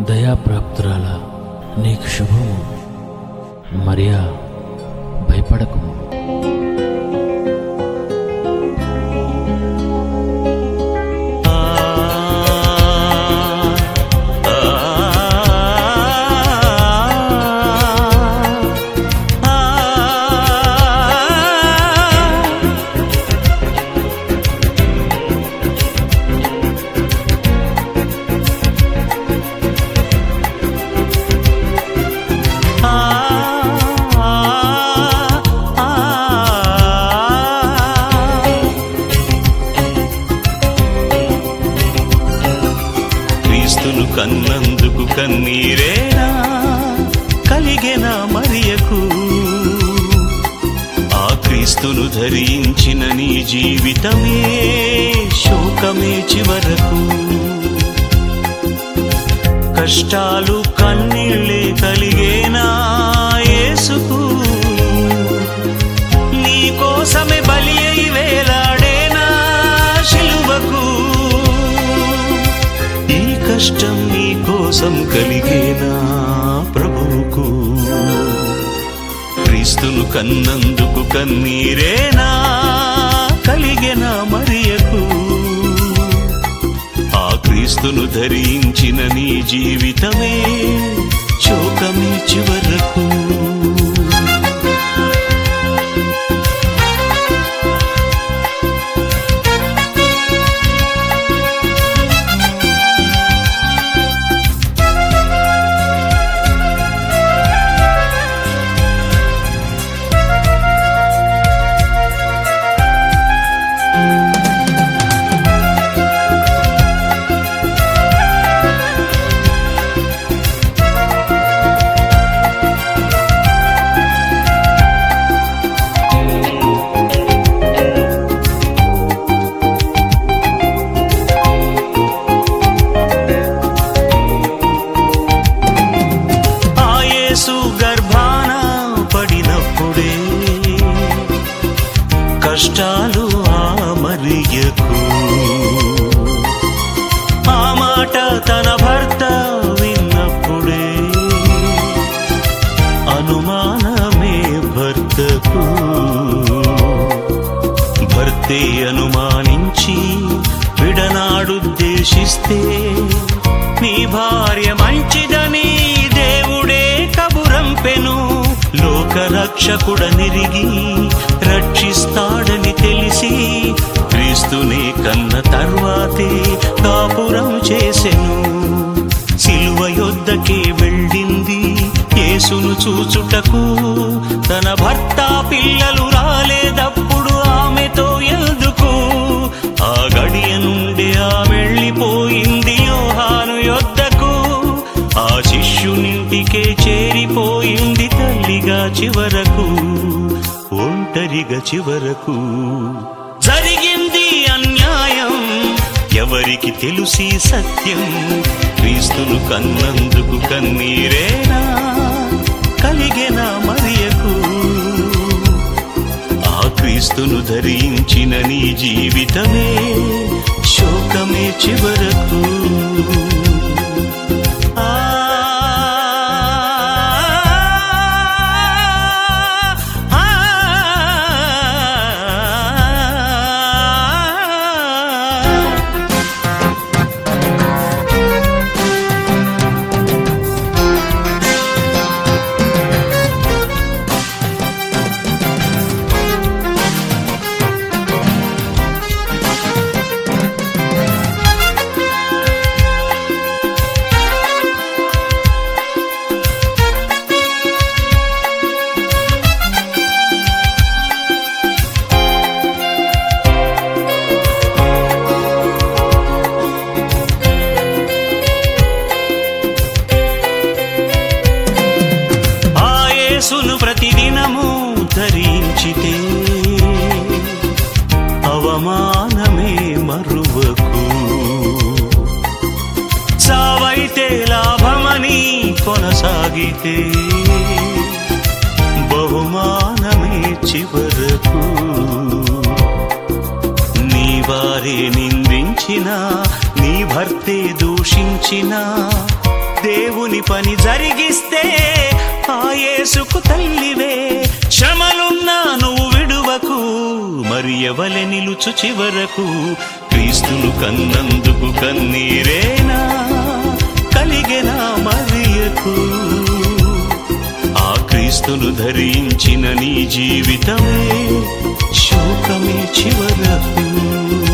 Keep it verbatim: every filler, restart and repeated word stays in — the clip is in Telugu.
దయాప్రాప్తురాల నీకు శుభము. మరియా, భయపడకుము. క్రీస్తును కన్నందుకు కన్నీరేనా కలిగెనా మరియకు? ఆ క్రీస్తును ధరించిన నీ జీవితమే శోకమే చివరకు. కష్టాలు కన్నీళ్ళే కలిగేనా యేసుకు? నీ కోసమే బలి అయి వేలాడేనా శిలువకు? ఈ కష్టం నీ కోసం కలిగేనా ప్రభువుకు? క్రీస్తును కన్నందుకు కన్నీరేనా కలిగెనా మరియకు? ఆ క్రీస్తును ధరించిన నీ జీవితమే శోకమే చివరకు. గర్భాన పడినప్పుడే కష్టాలు ఆ మరియకు. ఆ మాట తన భర్త విన్నప్పుడే అనుమానమే భర్తకు. భర్తే అనుమానించి విడనాడుద్దేశిస్తే నీ భార్య మంచిదని దేవుడే కబురంపెను. లోకరక్షకుడనిరిగి రక్షిస్తాడని తెలిసి క్రీస్తునే కన్న తర్వాతే కాపురం చేసెను. సిలువ యొద్దకే వెళ్ళింది యేసును చూచుటకు. తన భర్త పిల్లలు రాలేదప్పుడు ఆమెతో ఎందుకు? ఆ గడియ నుండి ఆ వెళ్ళిపోయింది యోహాను యొద్దకు. ఆ శిష్యునింటికే చేరిపోయింది తల్లిగా చివరకు, ఒంటరిగా చివరకు. జరిగింది అన్యాయం, ఎవరికి తెలుసి సత్యం? క్రీస్తును కన్నందుకు కన్నీరేనా కలిగెనా మరియకు? ఆ క్రీస్తును ధరించిన నీ జీవితమే శోకమే చివరకు. యేసును ప్రతిదినము ధరించితే అవమానమే మరువకు. సావైతే లాభమని కొనసాగితే బహుమానమే చివరకు. నీ వారే నిందించినా, నీ భర్తే దూషించినా దేవుని పని జరిగిస్తే ఆ యేసుకు తల్లివే. శ్రమలున్నా నువ్వు విడువకు, మరి ఎవలె నిలుచు చివరకు. క్రీస్తును కన్నందుకు కన్నీరేనా కలిగెనా మరియకు. ఆ క్రీస్తును ధరించిన నీ జీవితమే శోకమే చివరకు.